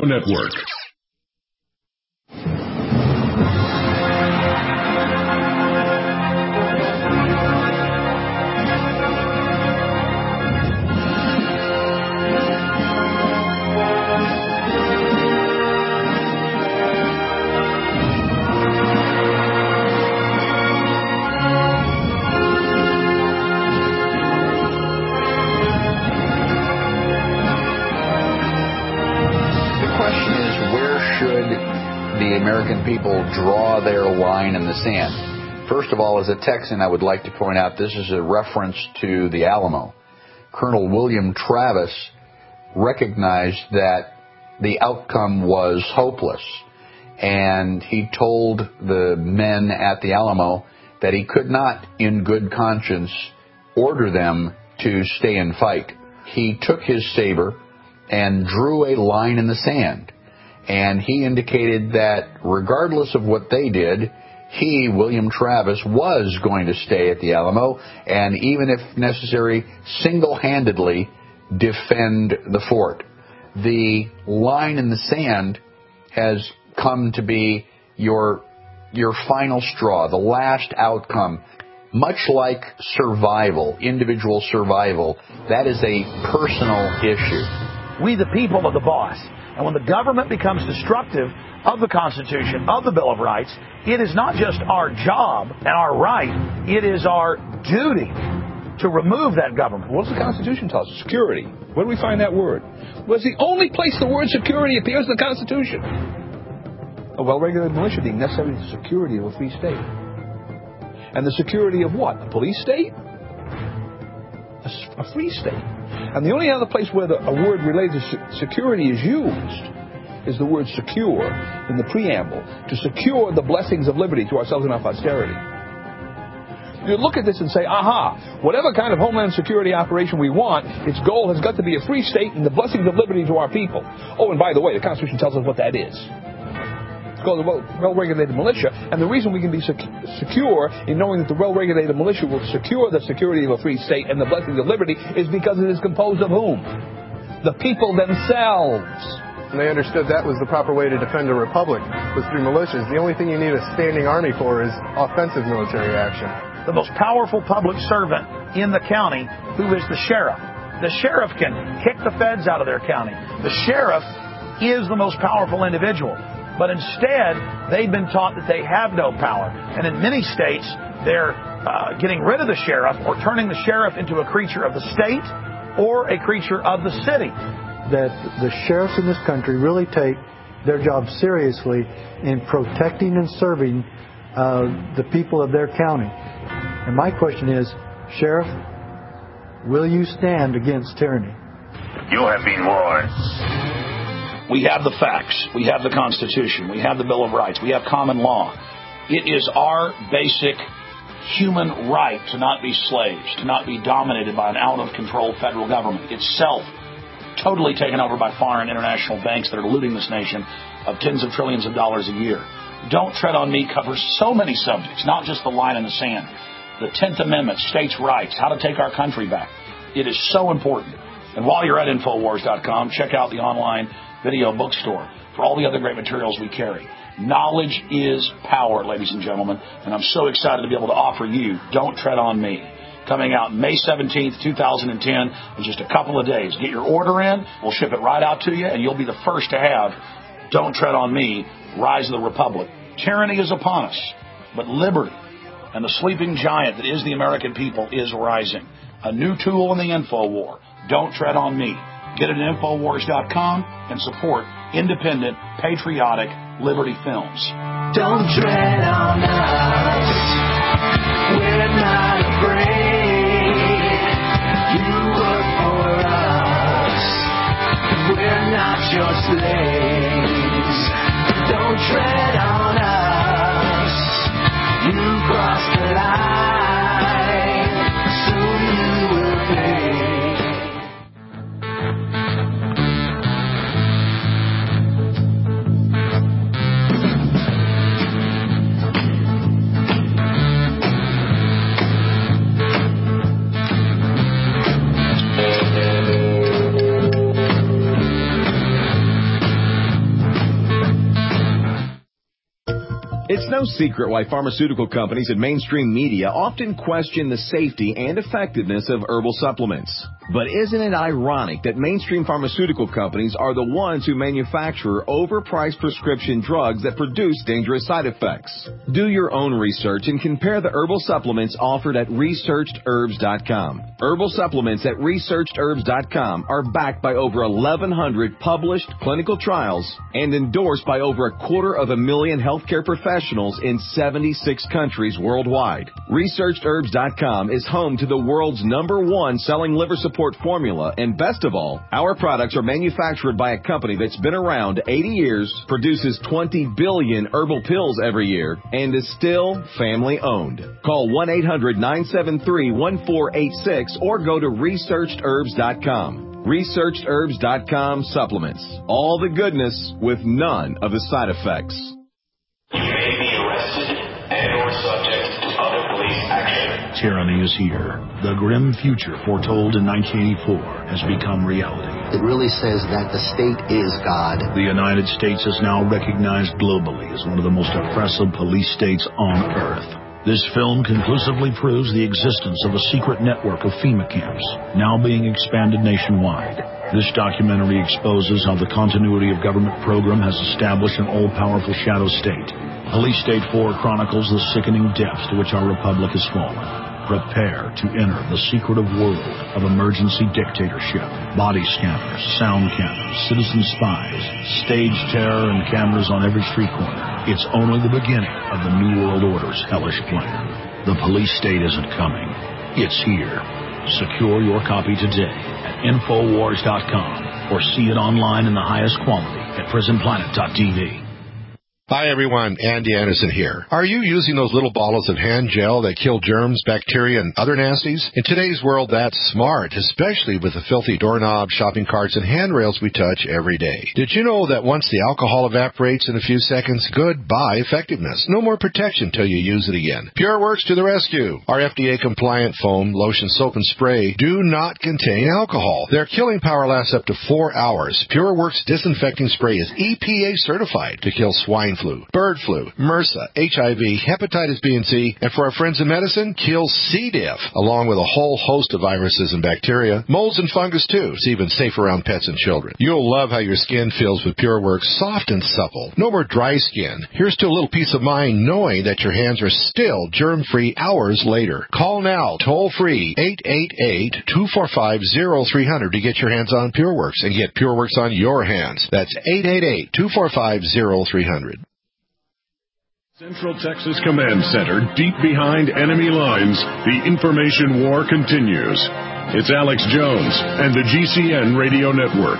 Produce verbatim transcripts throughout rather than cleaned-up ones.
Network. The American people draw their line in the sand. First of all, as a Texan, I would like to point out this is a reference to the Alamo. Colonel William Travis recognized that the outcome was hopeless, and he told the men at the Alamo that he could not, in good conscience, order them to stay and fight. He took his saber and drew a line in the sand. And he indicated that regardless of what they did, he, William Travis, was going to stay at the Alamo and, even if necessary, single-handedly defend the fort. The line in the sand has come to be your, your final straw, the last outcome. Much like survival, individual survival, that is a personal issue. We, the people, are the boss. And when the government becomes destructive of the Constitution, of the Bill of Rights, it is not just our job and our right, it is our duty to remove that government. What does the Constitution tell us? Security. Where do we find that word? Well, it's the only place the word security appears in the Constitution. A well-regulated militia being necessary to the security of a free state. And the security of what? A police state? A, a free state. And the only other place where the, a word related to security is used is the word secure in the preamble, to secure the blessings of liberty to ourselves and our posterity. You look at this and say, aha, whatever kind of homeland security operation we want, its goal has got to be a free state and the blessings of liberty to our people. Oh, and by the way, the Constitution tells us what that is. Called the well-regulated militia, and the reason we can be sec- secure in knowing that the well-regulated militia will secure the security of a free state and the blessings of liberty is because it is composed of whom? The people themselves. And they understood that was the proper way to defend a republic, was through militias. The only thing you need a standing army for is offensive military action. The most powerful public servant in the county, who is the sheriff. The sheriff can kick the feds out of their county. The sheriff is the most powerful individual. But instead, they've been taught that they have no power. And in many states, they're uh, getting rid of the sheriff or turning the sheriff into a creature of the state or a creature of the city. That the sheriffs in this country really take their job seriously in protecting and serving uh, the people of their county. And my question is, Sheriff, will you stand against tyranny? You have been warned. We have the facts. We have the Constitution. We have the Bill of Rights. We have common law. It is our basic human right to not be slaves, to not be dominated by an out-of-control federal government, itself totally taken over by foreign international banks that are looting this nation of tens of trillions of dollars a year. Don't Tread on Me covers so many subjects, not just the line in the sand. The tenth Amendment, states' rights, how to take our country back. It is so important. And while you're at Infowars dot com, check out the online video bookstore for all the other great materials we carry. Knowledge is power, ladies and gentlemen, and I'm so excited to be able to offer you Don't Tread on Me, coming out May seventeenth, two thousand ten, in just a couple of days. Get your order in, we'll ship it right out to you, and you'll be the first to have Don't Tread on Me, Rise of the Republic. Tyranny is upon us, but liberty and the sleeping giant that is the American people is rising. A new tool in the info war. Don't Tread on Me. Get it at Infowars dot com and support independent, patriotic Liberty films. Don't tread on us. We're not afraid. You work for us. We're not your slaves. Don't tread on us. You crossed the line. Soon you will pay. It's no secret why pharmaceutical companies and mainstream media often question the safety and effectiveness of herbal supplements. But isn't it ironic that mainstream pharmaceutical companies are the ones who manufacture overpriced prescription drugs that produce dangerous side effects? Do your own research and compare the herbal supplements offered at researched herbs dot com. Herbal supplements at researched herbs dot com are backed by over eleven hundred published clinical trials and endorsed by over a quarter of a million healthcare professionals in seventy-six countries worldwide. researched herbs dot com is home to the world's number one selling liver support formula, and best of all, our products are manufactured by a company that's been around eighty years, produces twenty billion herbal pills every year, and is still family owned. Call one eight hundred nine seven three one four eight six or go to researched herbs dot com. researched herbs dot com supplements. All the goodness with none of the side effects. You may be arrested and or subject to other police action. Tyranny is here. The grim future foretold in nineteen eighty-four has become reality. It really says that the state is God. The United States is now recognized globally as one of the most oppressive police states on earth. This film conclusively proves the existence of a secret network of FEMA camps, now being expanded nationwide. This documentary exposes how the continuity of government program has established an all-powerful shadow state. Police State four chronicles the sickening depths to which our republic has fallen. Prepare to enter the secretive world of emergency dictatorship. Body scanners, sound cannons, citizen spies, stage terror, and cameras on every street corner. It's only the beginning of the New World Order's hellish plan. The police state isn't coming. It's here. Secure your copy today at infowars dot com or see it online in the highest quality at prison planet dot t v. Hi everyone, Andy Anderson here. Are you using those little bottles of hand gel that kill germs, bacteria, and other nasties? In today's world, that's smart, especially with the filthy doorknobs, shopping carts, and handrails we touch every day. Did you know that once the alcohol evaporates in a few seconds, goodbye effectiveness. No more protection till you use it again. PureWorks to the rescue. Our F D A-compliant foam, lotion, soap, and spray do not contain alcohol. Their killing power lasts up to four hours. PureWorks disinfecting spray is E P A certified to kill swine flu, bird flu, MRSA, H I V, hepatitis B and C, and for our friends in medicine, kills C. diff, along with a whole host of viruses and bacteria, molds and fungus too. It's even safe around pets and children. You'll love how your skin feels with PureWorks, soft and supple. No more dry skin. Here's to a little peace of mind knowing that your hands are still germ-free hours later. Call now, toll-free, eight eight eight, two four five, zero three zero zero to get your hands on PureWorks and get PureWorks on your hands. That's eight eight eight, two four five, zero three zero zero. Central Texas Command Center, deep behind enemy lines, the information war continues. It's Alex Jones and the G C N Radio Network.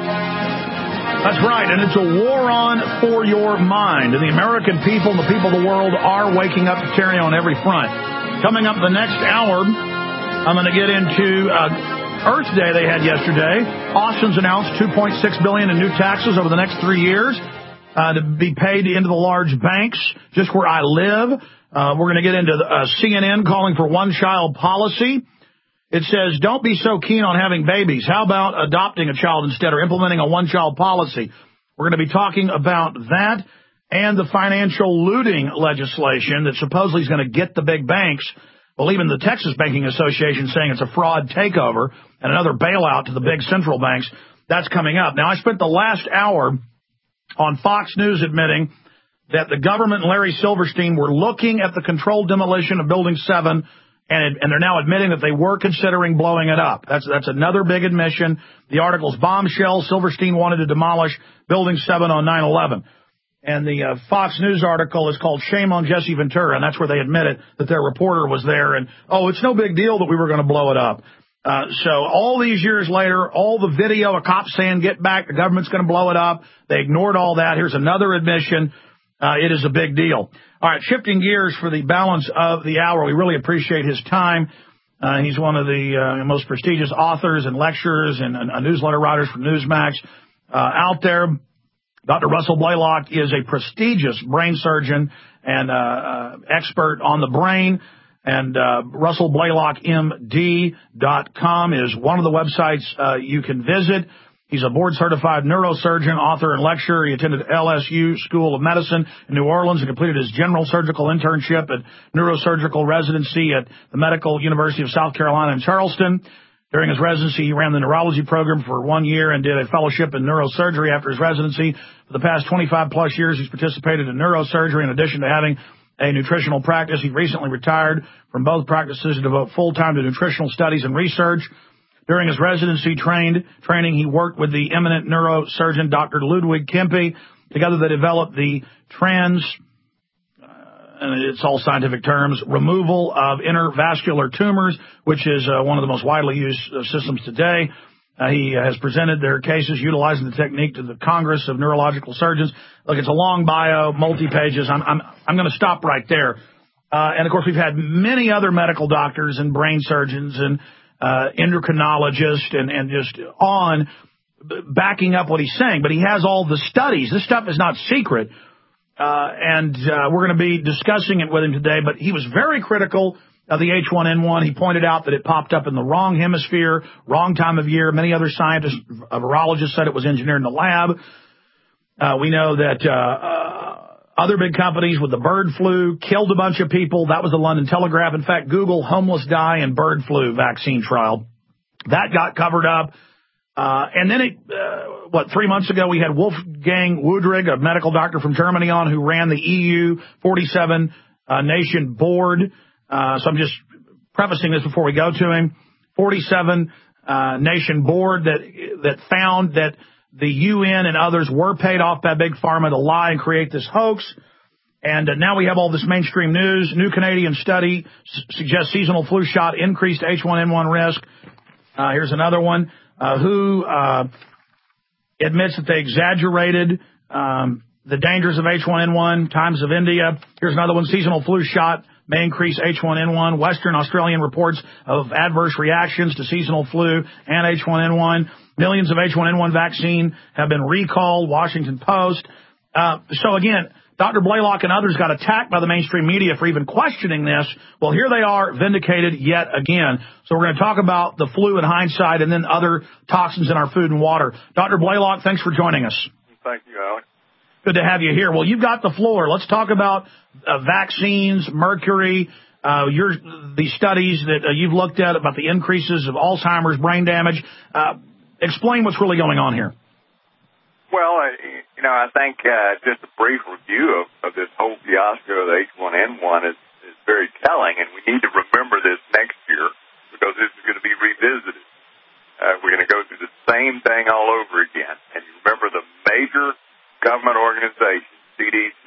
That's right, and it's a war on for your mind. And the American people and the people of the world are waking up to tyranny on every front. Coming up the next hour, I'm going to get into uh, Earth Day they had yesterday. Austin's announced two point six billion dollars in new taxes over the next three years. Uh, to be paid into the large banks, just where I live. Uh, we're going to get into the, uh, C N N calling for one-child policy. It says, don't be so keen on having babies. How about adopting a child instead or implementing a one-child policy? We're going to be talking about that and the financial looting legislation that supposedly is going to get the big banks. Well, even the Texas Banking Association saying it's a fraud takeover and another bailout to the big central banks. That's coming up. Now, I spent the last hour on Fox News admitting that the government and Larry Silverstein were looking at the controlled demolition of Building seven, and, and they're now admitting that they were considering blowing it up. That's that's another big admission. The article's bombshell. Silverstein wanted to demolish Building seven on nine eleven. And the uh, Fox News article is called Shame on Jesse Ventura, and that's where they admitted that their reporter was there. And, oh, it's no big deal that we were going to blow it up. Uh, so all these years later, all the video of cops saying, get back, the government's going to blow it up. They ignored all that. Here's another admission. Uh, it is a big deal. All right, shifting gears for the balance of the hour. We really appreciate his time. Uh, he's one of the uh, most prestigious authors and lecturers and, and uh, newsletter writers for Newsmax uh, out there. Doctor Russell Blaylock is a prestigious brain surgeon and uh, uh, expert on the brain. And uh, Russell Blaylock M D dot com is one of the websites uh, you can visit. He's a board-certified neurosurgeon, author, and lecturer. He attended L S U School of Medicine in New Orleans and completed his general surgical internship and neurosurgical residency at the Medical University of South Carolina in Charleston. During his residency, he ran the neurology program for one year and did a fellowship in neurosurgery after his residency. For the past twenty-five plus years, he's participated in neurosurgery in addition to having a nutritional practice. He recently retired from both practices to devote full-time to nutritional studies and research. During his residency trained training, he worked with the eminent neurosurgeon Doctor Ludwig Kempe. Together they developed the trans, uh, and it's all scientific terms, removal of intervascular tumors, which is uh, one of the most widely used uh, systems today. Uh, he has presented their cases utilizing the technique to the Congress of Neurological Surgeons. Look, it's a long bio, multi-pages. I'm, I'm, I'm going to stop right there. Uh, and, of course, we've had many other medical doctors and brain surgeons and Uh, endocrinologist and, and just on backing up what he's saying. But he has all the studies. This stuff is not secret. Uh, and uh, we're going to be discussing it with him today. But he was very critical of the H one N one. He pointed out that it popped up in the wrong hemisphere, wrong time of year. Many other scientists, uh, virologists said it was engineered in the lab. Uh, we know that uh, uh, other big companies with the bird flu killed a bunch of people. That was the London Telegraph. In fact, Google homeless die in bird flu vaccine trial. That got covered up. Uh, and then, it, uh, what, three months ago, we had Wolfgang Woodrig, a medical doctor from Germany, on who ran the E U forty-seven uh, nation board. Uh, so I'm just prefacing this before we go to him. forty-seven uh, nation board that that found that the U N and others were paid off by Big Pharma to lie and create this hoax. And uh, now we have all this mainstream news. New Canadian study s- suggests seasonal flu shot increased H one N one risk. Uh, here's another one. Uh, who uh, admits that they exaggerated um, the dangers of H one N one, Times of India. Here's another one. Seasonal flu shot may increase H one N one. Western Australian reports of adverse reactions to seasonal flu and H one N one. Millions of H one N one vaccine have been recalled, Washington Post. Uh, so again, Doctor Blaylock and others got attacked by the mainstream media for even questioning this. Well, here they are, vindicated yet again. So we're going to talk about the flu in hindsight and then other toxins in our food and water. Doctor Blaylock, thanks for joining us. Thank you, Alex. Good to have you here. Well, you've got the floor. Let's talk about uh, vaccines, mercury, uh, your the studies that uh, you've looked at about the increases of Alzheimer's, brain damage. Uh, explain what's really going on here. Well, uh, you know, I think uh, just a brief review of, of this whole fiasco of the H one N one is, is very telling, and we need to remember this next year because this is going to be revisited. Uh, we're going to go through the same thing all over again. And you remember the major government organizations, C D C,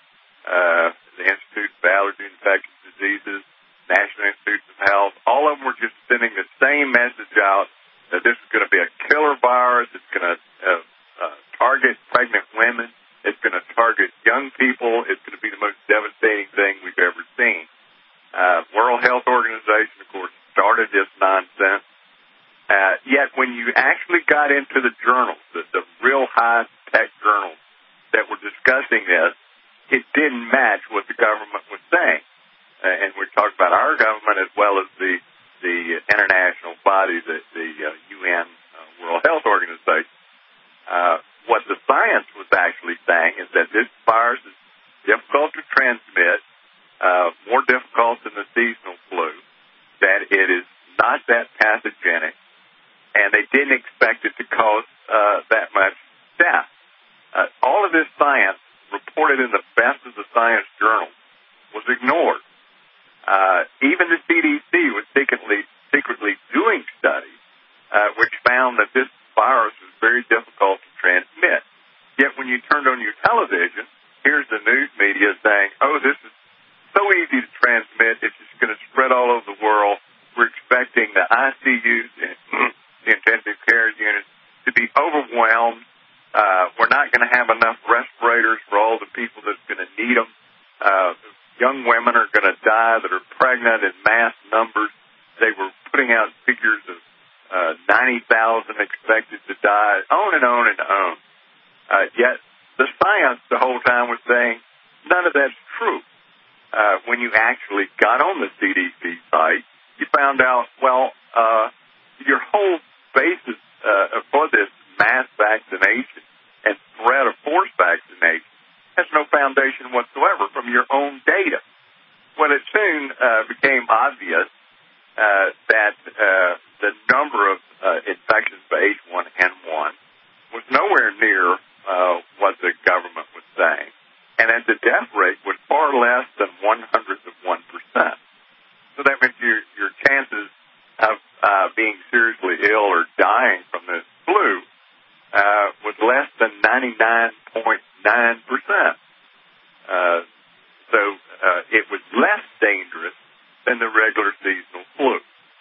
uh, the Institute of Allergy and Infectious Diseases, National Institutes of Health, all of them were just sending the same message out that this is going to be a killer virus. It's going to uh, uh, target pregnant women. It's going to target young people. It's going to be the most devastating thing we've ever seen. Uh, World Health Organization, of course, started this nonsense. Uh, yet when you actually got into the journals, the, the real high-tech journals that were discussing this, it didn't match what the government was saying. Uh, and we're talking about our government as well as the the international body, the, the uh, U N uh, World Health Organization. Uh, what the science was actually saying is that this virus is difficult to transmit, uh, more difficult than the seasonal flu, that it is not that pathogenic, and they didn't expect it to cause uh, that much death. Uh, all of this science reported in the best of the science journals was ignored. Uh, even the C D C was secretly, secretly doing studies uh, which found that this virus was very difficult to transmit. Yet when you turned on your television, here's the news media saying, oh, this is so easy to transmit, it's just going to spread all over the world. We're expecting the I C Us, the intensive care units, to be overwhelmed. Uh, we're not going to have enough respirators for all the people that's going to need them. Uh, young women are going to die that are pregnant in mass numbers. They were putting out figures of uh, ninety thousand expected to die, on and on and on. Uh, yet the science the whole time was saying none of that's true. Uh, when you actually got on the C D C site, you found out, well, uh, your whole basis uh, for this mass vaccination and threat of forced vaccination has no foundation whatsoever from your own data. Well, it soon uh, became obvious uh, that uh, the number of uh, infections by H one N one was nowhere near uh, what the government was saying, and that the death rate was far less than one hundredth of one percent. So that means your, your chances of uh, being seriously ill or dying from the flu uh, was less than ninety-nine point nine percent. Uh, so uh, it was less dangerous than the regular seasonal flu.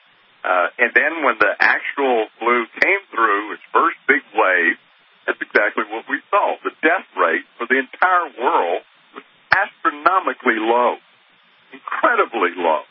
Uh, and then when the actual flu came through, its first big wave, that's exactly what we saw. The death rate for the entire world was astronomically low, incredibly low.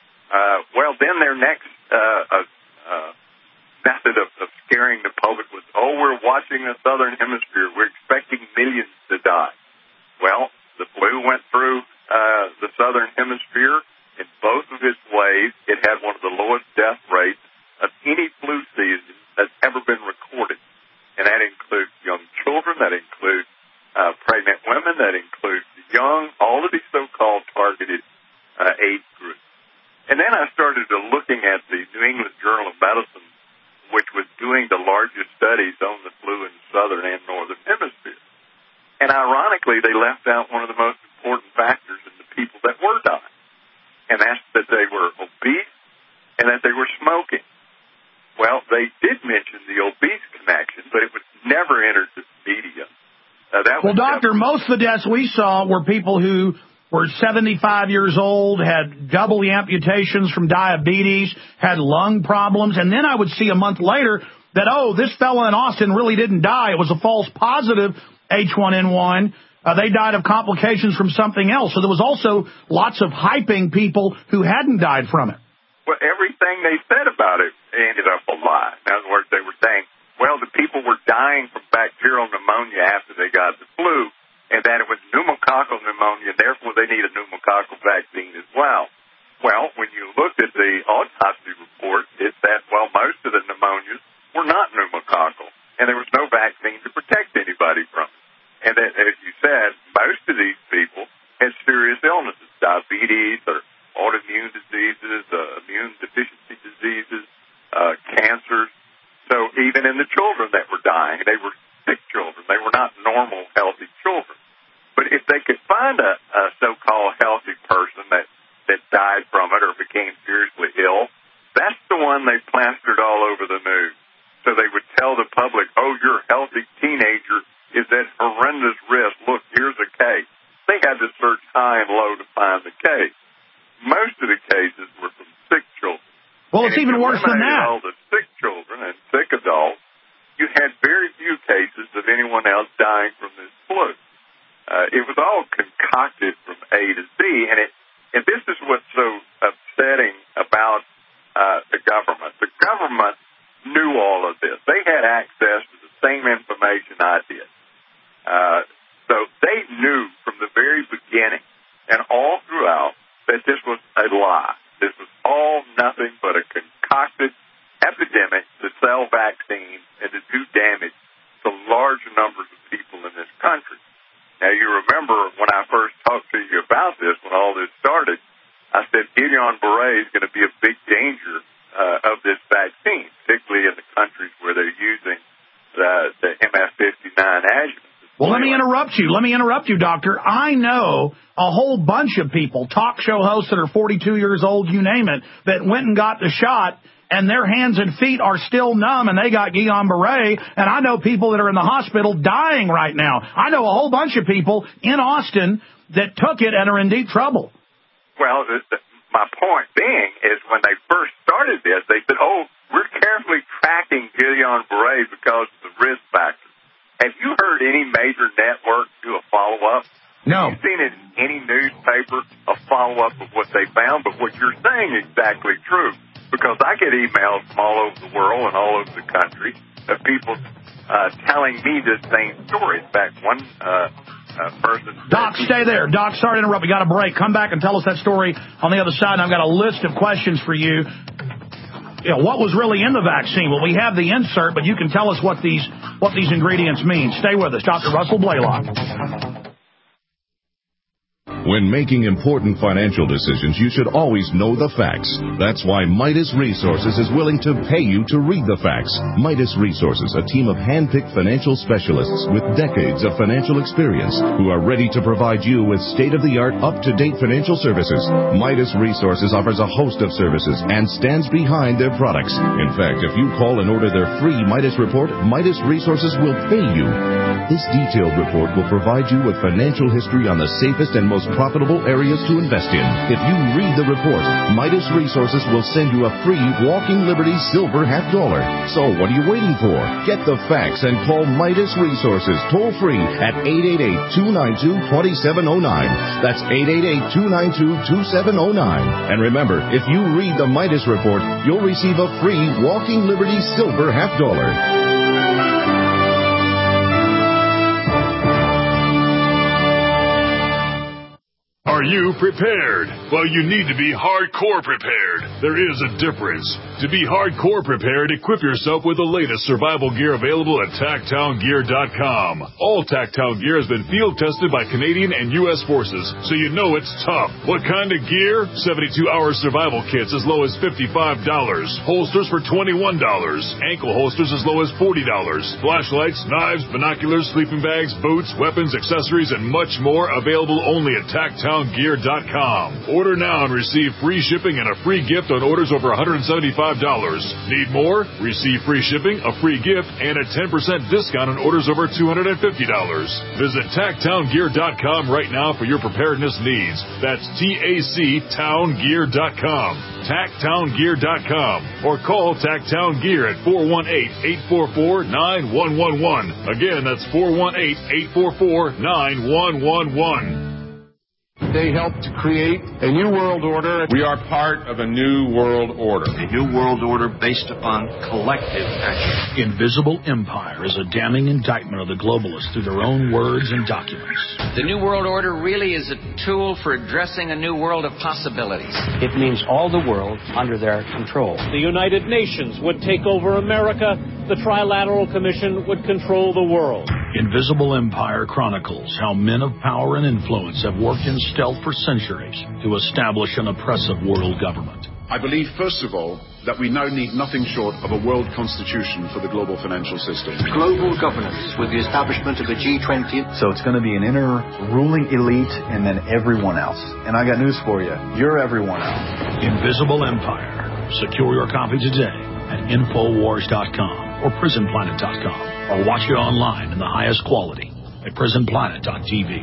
Uh, well, then their next uh, uh, uh, method of, of scaring the public was, oh, we're watching the southern hemisphere. We're expecting millions to die. Well, the flu went through uh, the southern hemisphere. In both of its waves, it had one of the lowest death rates of any flu season that's ever been recorded. And that includes young children, that includes uh, pregnant women, that includes the young, all of these so-called targeted uh, age groups. And then I started to looking at the New England Journal of Medicine, which was doing the largest studies on the flu in the southern and northern hemisphere. And ironically, they left out one of the most important factors in the people that were dying, and that's that they were obese and that they were smoking. Well, they did mention the obese connection, but it was never entered the media. Uh, that well, was doctor, never... most of the deaths we saw were people who were seventy-five years old, had double the amputations from diabetes, had lung problems, and then I would see a month later that, oh, this fellow in Austin really didn't die. It was a false positive H one N one. Uh, they died of complications from something else. So there was also lots of hyping people who hadn't died from it. Well, everything they said about it ended up a lie. In other words, they were saying, well, the people were dying from bacterial pneumonia after they got the flu, and that it was pneumococcal pneumonia, and therefore they need a pneumococcal vaccine as well. Well, when you looked at the autopsy report, it said, well, most of the pneumonias were not pneumococcal, and there was no vaccine to protect anybody from it. And that, as you said, most of these people had serious illnesses, diabetes or autoimmune diseases, uh, immune deficiency diseases, uh, cancers. So even in the children that were dying, they were sick children. They were not normal, healthy children. But if they could find a, a so-called healthy person that, that died from it or became seriously ill, that's the one they plastered all over the news. So they would tell the public, oh, your healthy teenager is at horrendous risk. Look, here's a case. They had to search high and low to find the case. Most of the cases were from sick children. Well, it's even worse than that. All the sick children and sick adults, you had very few cases of anyone else dying from this flu. Uh, it was all concocted from A to Z, and it and this is what's so upsetting about uh, the government. The government knew all of this. They had access to the same information I did. Uh, so they knew from the very beginning and all throughout that this was a lie. This was all nothing but a concocted epidemic to sell vaccines and to do damage to large numbers of people in this country. Now, you remember when I first talked to you about this, when all this started, I said Guillain-Barré is going to be a big danger uh, of this vaccine, particularly in the countries where they're using the, the M F fifty-nine adjuvant. Well, let me interrupt you. Let me interrupt you, Doctor. I know a whole bunch of people, talk show hosts that are forty-two years old, you name it, that went and got the shot, and their hands and feet are still numb, and they got Guillain-Barré, and I know people that are in the hospital dying right now. I know a whole bunch of people in Austin that took it and are in deep trouble. Well, the, the, my point being is when they first started this, they said, oh, we're carefully tracking Guillain-Barré because of the risk factor. Have you heard any major network do a follow-up? No. Have you seen it in any newspaper, a follow-up of what they found? But what you're saying is exactly true, because I get emails from all over the world and all over the country of people uh, telling me the same story. In fact, one uh, uh, person... Doc, stay there. Doc, sorry to interrupt. We got a break. Come back and tell us that story on the other side. And I've got a list of questions for you. you know, what was really in the vaccine? Well, we have the insert, but you can tell us what these what these ingredients mean. Stay with us. Doctor Russell Blaylock. When making important financial decisions, you should always know the facts. That's why Midas Resources is willing to pay you to read the facts. Midas Resources, a team of hand-picked financial specialists with decades of financial experience who are ready to provide you with state-of-the-art, up-to-date financial services. Midas Resources offers a host of services and stands behind their products. In fact, if you call and order their free Midas report, Midas Resources will pay you. This detailed report will provide you with financial history on the safest and most profitable areas to invest in. If you read the report, Midas Resources will send you a free Walking Liberty silver half dollar. So what are you waiting for? Get the facts and call Midas Resources toll free at eight eight eight, two nine two, two seven zero nine. That's eight eight eight, two nine two, two seven zero nine. And remember, if you read the Midas report, you'll receive a free Walking Liberty silver half dollar. Are you prepared? Well, you need to be hardcore prepared. There is a difference. To be hardcore prepared, equip yourself with the latest survival gear available at tac town gear dot com. All Tactown gear has been field tested by Canadian and U S forces, so you know it's tough. What kind of gear? seventy-two hour survival kits as low as fifty-five dollars. Holsters for twenty-one dollars. Ankle holsters as low as forty dollars. Flashlights, knives, binoculars, sleeping bags, boots, weapons, accessories, and much more available only at tac town gear dot com. Order now and receive free shipping and a free gift on orders over one hundred seventy-five dollars. Need more? Receive free shipping, a free gift, and a ten percent discount on orders over two hundred fifty dollars. Visit tac town gear dot com right now for your preparedness needs. That's T A C town gear dot com. tac town gear dot com. Or call Tactown Gear at four one eight, eight four four, nine one one one. Again, that's four one eight, eight four four, nine one one one. They helped to create a new world order. We are part of a new world order. A new world order based upon collective action. Invisible Empire is a damning indictment of the globalists through their own words and documents. The new world order really is a tool for addressing a new world of possibilities. It means all the world under their control. The United Nations would take over America. The Trilateral Commission would control the world. Invisible Empire chronicles how men of power and influence have worked in stealth for centuries to establish an oppressive world government. I believe, first of all, that we now need nothing short of a world constitution for the global financial system. Global governance with the establishment of the G twenty. So it's going to be an inner ruling elite and then everyone else. And I got news for you. You're everyone else. Invisible Empire. Secure your copy today at infowars dot com or prison planet dot com, or watch it online in the highest quality at prison planet dot t v.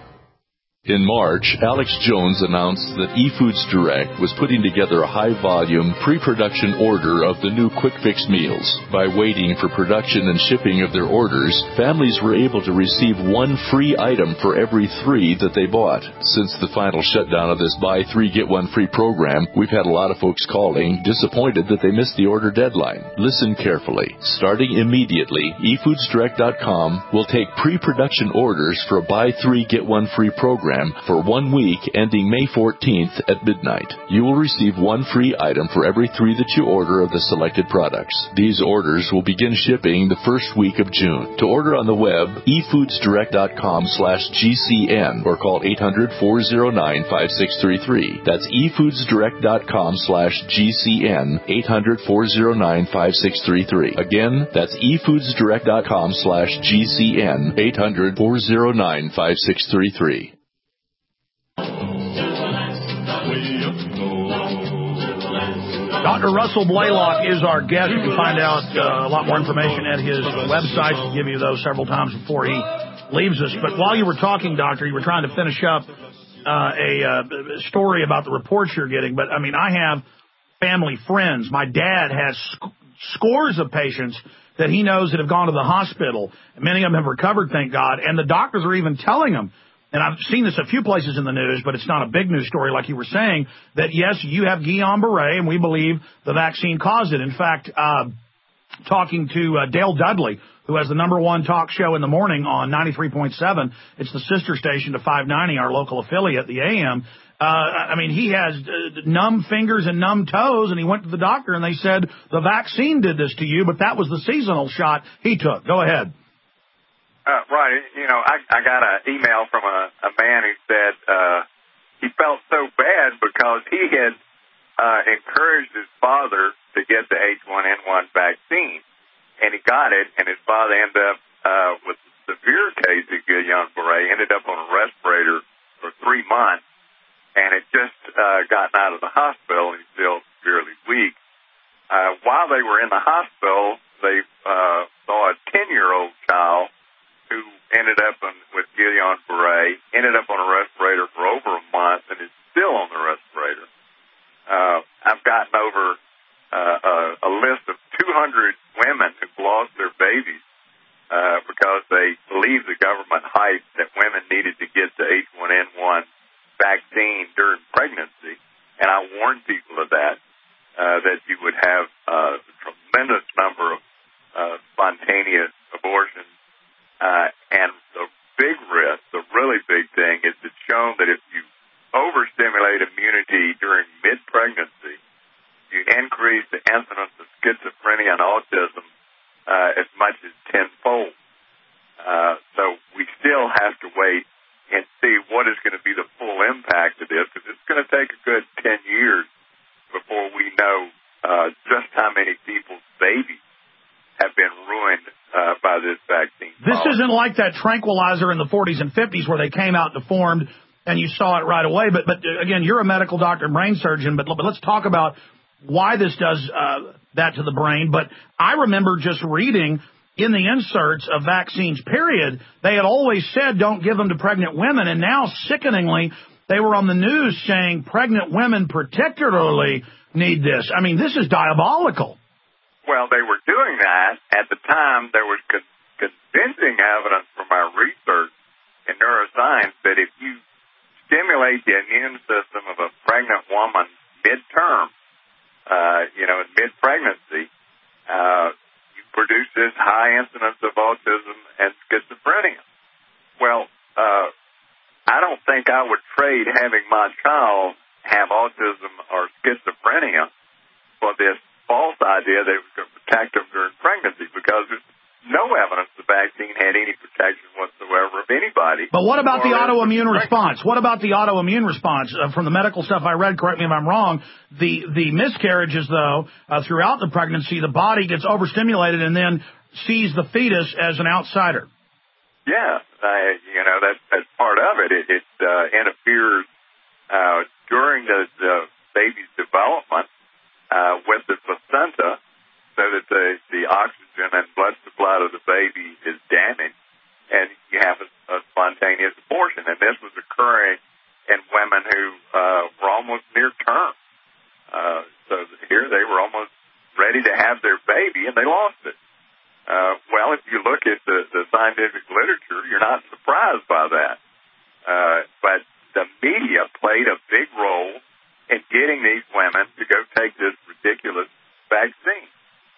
In March, Alex Jones announced that eFoods Direct was putting together a high-volume, pre-production order of the new Quick Fix meals. By waiting for production and shipping of their orders, families were able to receive one free item for every three that they bought. Since the final shutdown of this buy three, get one free program, we've had a lot of folks calling, disappointed that they missed the order deadline. Listen carefully. Starting immediately, e foods direct dot com will take pre-production orders for a buy three, get one free program for one week ending May fourteenth at midnight. You will receive one free item for every three that you order of the selected products. These orders will begin shipping the first week of June. To order on the web, e foods direct dot com slash G C N or call eight hundred, four oh nine, five six three three. That's e foods direct dot com slash G C N, eight hundred, four oh nine, five six three three. Again, that's e foods direct dot com slash G C N, eight hundred, four oh nine, five six three three. Doctor Russell Blaylock is our guest. You can find out uh, a lot more information at his website. We'll give you those several times before he leaves us. But while you were talking, Doctor, you were trying to finish up uh, a uh, story about the reports you're getting. But, I mean, I have family friends. My dad has sc- scores of patients that he knows that have gone to the hospital. Many of them have recovered, thank God. And the doctors are even telling them, and I've seen this a few places in the news, but it's not a big news story like you were saying, that, yes, you have Guillain-Barré, and we believe the vaccine caused it. In fact, uh, talking to uh, Dale Dudley, who has the number one talk show in the morning on ninety-three point seven. It's the sister station to five ninety, our local affiliate, the A M. Uh, I mean, he has uh, numb fingers and numb toes, and he went to the doctor, and they said the vaccine did this to you, but that was the seasonal shot he took. Go ahead. Uh, right. You know, I, I got an email from a, a man who said uh, he felt so bad because he had uh, encouraged his father to get the H one N one vaccine, and he got it, and his father ended up uh, with a severe case of Guillain-Barré, ended up on a respirator for three months, and had just uh, gotten out of the hospital, and he's still severely weak. Uh, while they were in the hospital, they uh, saw a ten-year-old child who ended up on, with Guillain-Barré, ended up on a respirator for over a month, and is still on the respirator. Uh, I've gotten over uh, a, a list of two hundred women who've lost their babies uh, because they believed the government hype that women needed to get the H one N one vaccine during pregnancy. And I warned people of that, uh, that you would have uh, a tremendous number of uh, spontaneous abortions. Uh, and the big risk, the really big thing, is it's shown that if you overstimulate immunity during mid-pregnancy, you increase the incidence of schizophrenia and autism uh, as much as tenfold. Uh, so we still have to wait and see what is going to be the full impact of this, because it's going to take a good ten years before we know uh, just how many people's babies have been ruined uh, by this vaccine. This policy. Isn't like that tranquilizer in the forties and fifties where they came out deformed and you saw it right away. But, but again, you're a medical doctor and brain surgeon, but, but let's talk about why this does uh, that to the brain. But I remember just reading in the inserts of vaccines, period, they had always said don't give them to pregnant women, and now, sickeningly, they were on the news saying pregnant women particularly need this. I mean, this is diabolical. Well, they were doing that. At the time, there was con- convincing evidence from our research in neuroscience that if you stimulate the immune system of a pregnant woman midterm, uh, you know, in mid-pregnancy, uh, you produce this high incidence of autism and schizophrenia. Well, uh, I don't think I would trade having my child have autism or schizophrenia for this false idea that it was going to protect them during pregnancy, because there's no evidence the vaccine had any protection whatsoever of anybody. But what about the autoimmune response? What about the autoimmune response? Uh, from the medical stuff I read, correct me if I'm wrong, the, the miscarriages, though, uh, throughout the pregnancy, the body gets overstimulated and then sees the fetus as an outsider. Yeah, uh, you know, that's, that's part of it. It, it uh, interferes uh, during the, the baby's development uh, with the placenta, so that the, the oxygen and blood supply to the baby is damaged, and you have a, a spontaneous abortion. And this was occurring in women who uh, were almost near term. Uh, so here they were almost ready to have their baby, and they lost it. Uh, well, if you look at the, the scientific literature, you're not surprised by that. Uh, but the media played a big role in getting these women to go take this ridiculous vaccine.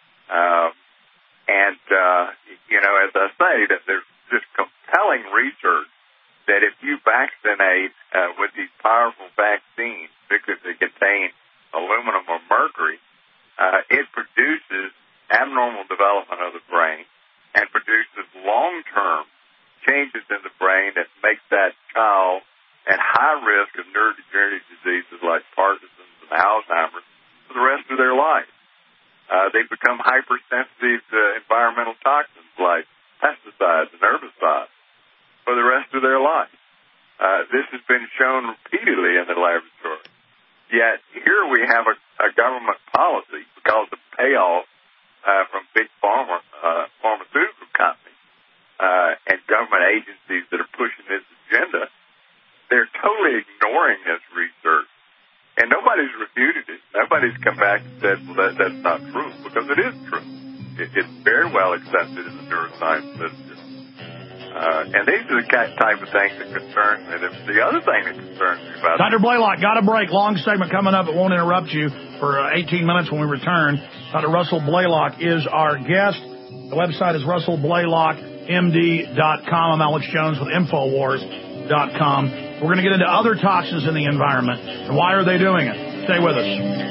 Uh, and, uh, you know, as I say, that there's just compelling research that if you vaccinate uh, with these powerful vaccines, because they contain aluminum or mercury, uh, it produces abnormal development of the brain and produces long-term changes in the brain that makes that child at high risk of neurodegenerative diseases like Parkinson's and Alzheimer's for the rest of their life. Uh, they become hypersensitive to environmental toxins like pesticides and herbicides for the rest of their life. Uh, this has been shown repeatedly in the laboratory. Yet here we have a, a government policy, because of payoff uh, from big pharma, uh, pharmaceutical companies uh, and government agencies that are pushing this agenda. They're totally ignoring this research. And nobody's refuted it. Nobody's come back and said, well, that, that's not true, because it is true. It, it's very well accepted in the neuroscience literature. Uh, and these are the type of things that concern me. The other thing that concerns me about Doctor Blaylock, got a break. Long segment coming up. It won't interrupt you for uh, eighteen minutes when we return. Doctor Russell Blaylock is our guest. The website is russell blaylock m d dot com. I'm Alex Jones with infowars dot com. We're going to get into other toxins in the environment and why are they doing it. Stay with us.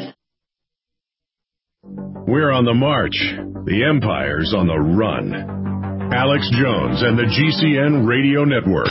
We're on the march. The empire's on the run. Alex Jones and the G C N Radio Network.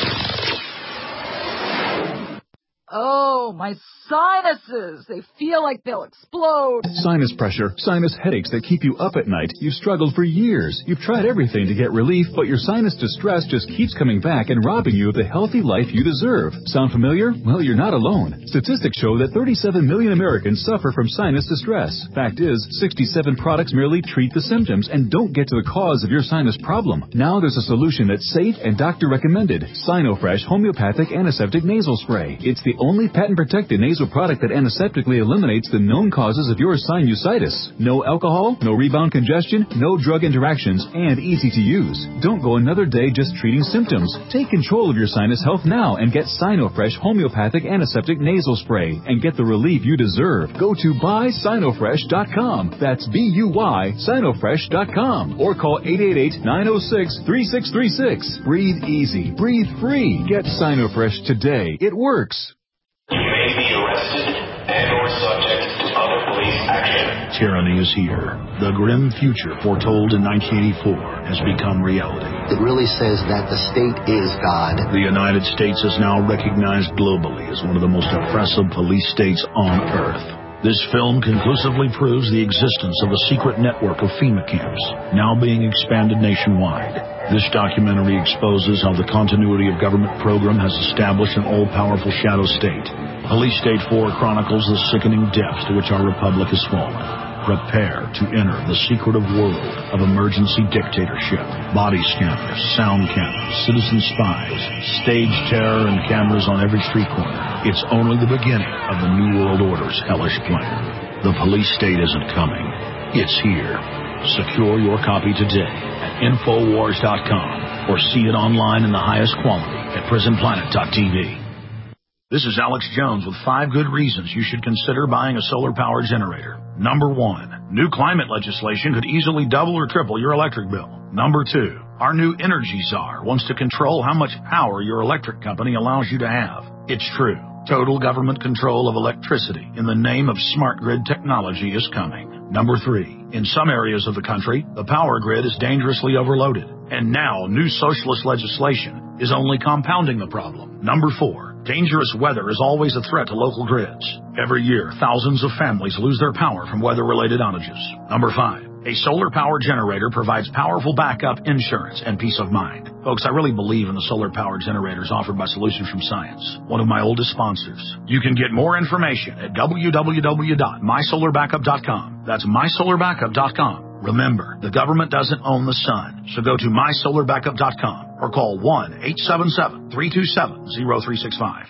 Oh, my sinuses. They feel like they'll explode. Sinus pressure, sinus headaches that keep you up at night. You've struggled for years. You've tried everything to get relief, but your sinus distress just keeps coming back and robbing you of the healthy life you deserve. Sound familiar? Well, you're not alone. Statistics show that thirty-seven million Americans suffer from sinus distress. Fact is, sixty-seven products merely treat the symptoms and don't get to the cause of your sinus problem. Now there's a solution that's safe and doctor recommended. Sinofresh Homeopathic Antiseptic Nasal Spray. It's the only patent-protected nasal product that antiseptically eliminates the known causes of your sinusitis. No alcohol, no rebound congestion, no drug interactions, and easy to use. Don't go another day just treating symptoms. Take control of your sinus health now and get Sinofresh Homeopathic Antiseptic Nasal Spray and get the relief you deserve. Go to buy sinofresh dot com. That's B U Y sinofresh dot com. Or call eight eight eight, nine oh six, three six three six. Breathe easy. Breathe free. Get Sinofresh today. It works. You may be arrested and or subject to other police action. Tyranny is here. The grim future foretold in nineteen eighty-four has become reality. It really says that the state is God. The United States is now recognized globally as one of the most oppressive police states on earth. This film conclusively proves the existence of a secret network of FEMA camps, now being expanded nationwide. This documentary exposes how the continuity of government program has established an all-powerful shadow state. Police State four chronicles the sickening depths to which our republic has fallen. Prepare to enter the secretive world of emergency dictatorship. Body scanners, sound cameras, citizen spies, stage terror, and cameras on every street corner. It's only the beginning of the New World Order's hellish plan. The police state isn't coming. It's here. Secure your copy today at infowars dot com or see it online in the highest quality at prison planet dot t v. This is Alex Jones with five good reasons you should consider buying a solar-powered generator. Number one, new climate legislation could easily double or triple your electric bill. Number two, our new energy czar wants to control how much power your electric company allows you to have. It's true. Total government control of electricity in the name of smart grid technology is coming. Number three, in some areas of the country, the power grid is dangerously overloaded. And now new socialist legislation is only compounding the problem. Number four, dangerous weather is always a threat to local grids. Every year, thousands of families lose their power from weather-related outages. Number five, a solar power generator provides powerful backup insurance and peace of mind. Folks, I really believe in the solar power generators offered by Solutions from Science, one of my oldest sponsors. You can get more information at w w w dot my solar backup dot com. That's my solar backup dot com. Remember, the government doesn't own the sun, so go to my solar backup dot com or call one eight seven seven, three two seven, zero three six five.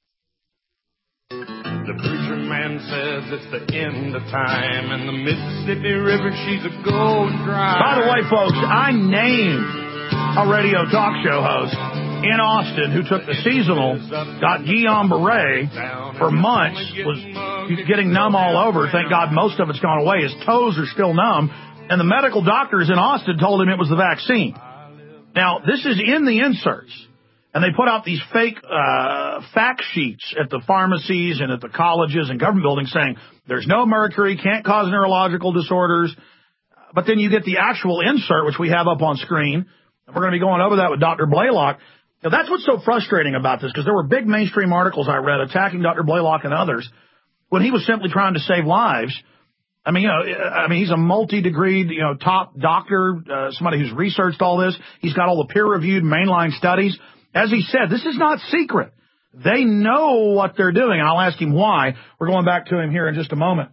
The preacher man says it's the end of time, and the Mississippi River, she's a going dry. By the way, folks, I named a radio talk show host in Austin who took the seasonal, got Guillain-Barré for months, was getting numb all over. Thank God most of it's gone away. His toes are still numb. And the medical doctors in Austin told him it was the vaccine. Now, this is in the inserts. And they put out these fake uh, fact sheets at the pharmacies and at the colleges and government buildings saying there's no mercury, can't cause neurological disorders. But then you get the actual insert, which we have up on screen. And we're going to be going over that with Doctor Blaylock. Now, that's what's so frustrating about this, because there were big mainstream articles I read attacking Doctor Blaylock and others when he was simply trying to save lives. I mean, you know, I mean, he's a multi-degreed, you know, top doctor, uh, somebody who's researched all this. He's got all the peer-reviewed mainline studies. As he said, this is not secret. They know what they're doing, and I'll ask him why. We're going back to him here in just a moment.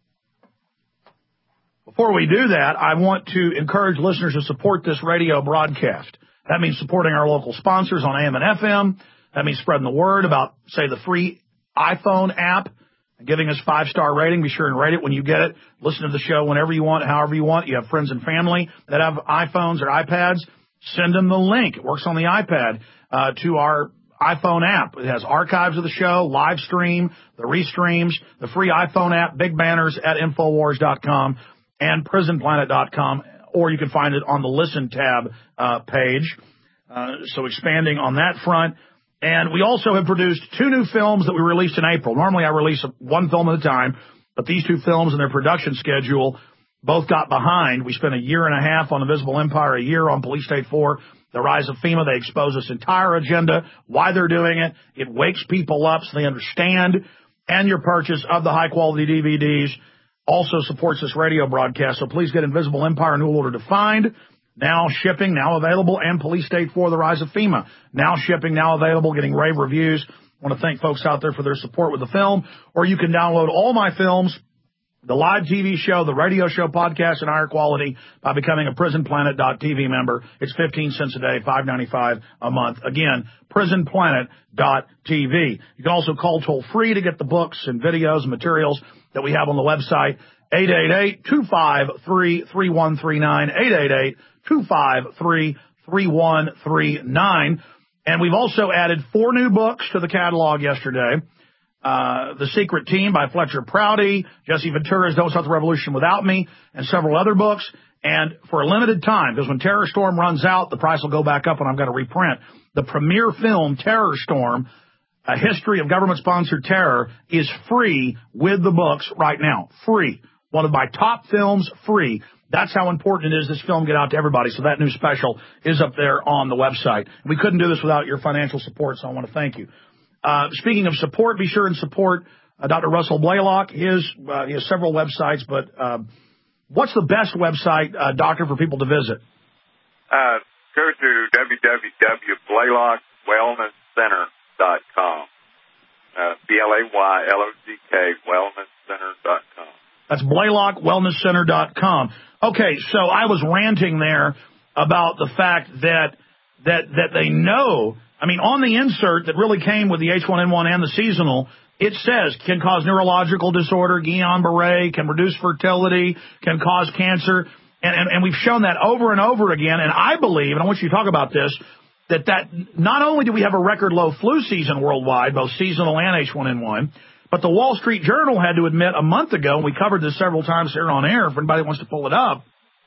Before we do that, I want to encourage listeners to support this radio broadcast. That means supporting our local sponsors on A M and F M. That means spreading the word about, say, the free iPhone app, and giving us five-star rating. Be sure and rate it when you get it. Listen to the show whenever you want, however you want. You have friends and family that have iPhones or iPads. Send them the link. It works on the iPad uh, to our iPhone app. It has archives of the show, live stream, the restreams, the free iPhone app, big banners at Infowars dot com and Prison Planet dot com, or you can find it on the Listen tab uh, page. Uh, so expanding on that front. And we also have produced two new films that we released in April. Normally I release one film at a time, but these two films and their production schedule both got behind. We spent a year and a half on Invisible Empire, a year on Police State four, The Rise of FEMA. They expose this entire agenda, why they're doing it. It wakes people up so they understand. And your purchase of the high-quality D V Ds also supports this radio broadcast. So please get Invisible Empire, New Order Defined. Now shipping, now available, and Police State four, The Rise of FEMA. Now shipping, now available, getting rave reviews. I want to thank folks out there for their support with the film. Or you can download all my films, the live T V show, the radio show, podcast, and higher quality by becoming a Prison Planet dot T V member. It's fifteen cents a day, five ninety-five a month. Again, Prison Planet dot T V. You can also call toll free to get the books and videos and materials that we have on the website. eight eight eight, two five three, three one three nine, eight eight eight, two five three, three one three nine. And we've also added four new books to the catalog yesterday. Uh, The Secret Team by Fletcher Prouty, Jesse Ventura's Don't Start the Revolution Without Me, and several other books. And for a limited time, because when Terror Storm runs out, the price will go back up and I've got to reprint. The premiere film, Terror Storm, A History of Government-Sponsored Terror, is free with the books right now. Free. One of my top films, free. That's how important it is this film get out to everybody. So that new special is up there on the website. We couldn't do this without your financial support, so I want to thank you. Uh, speaking of support, be sure and support uh, Doctor Russell Blaylock. His, uh, he has several websites, but uh, what's the best website, uh, Doctor, for people to visit? Uh, go to w w w dot blaylock wellness center dot com. Uh, B L A Y L O C K, wellness center dot com. That's blaylock wellness center dot com. Okay, so I was ranting there about the fact that that that they know. I mean, on the insert that really came with the H one N one and the seasonal, it says can cause neurological disorder, Guillain-Barré, can reduce fertility, can cause cancer. And, and, and we've shown that over and over again. And I believe, and I want you to talk about this, that, that not only do we have a record low flu season worldwide, both seasonal and H one N one, but the Wall Street Journal had to admit a month ago, and we covered this several times here on air if anybody wants to pull it up,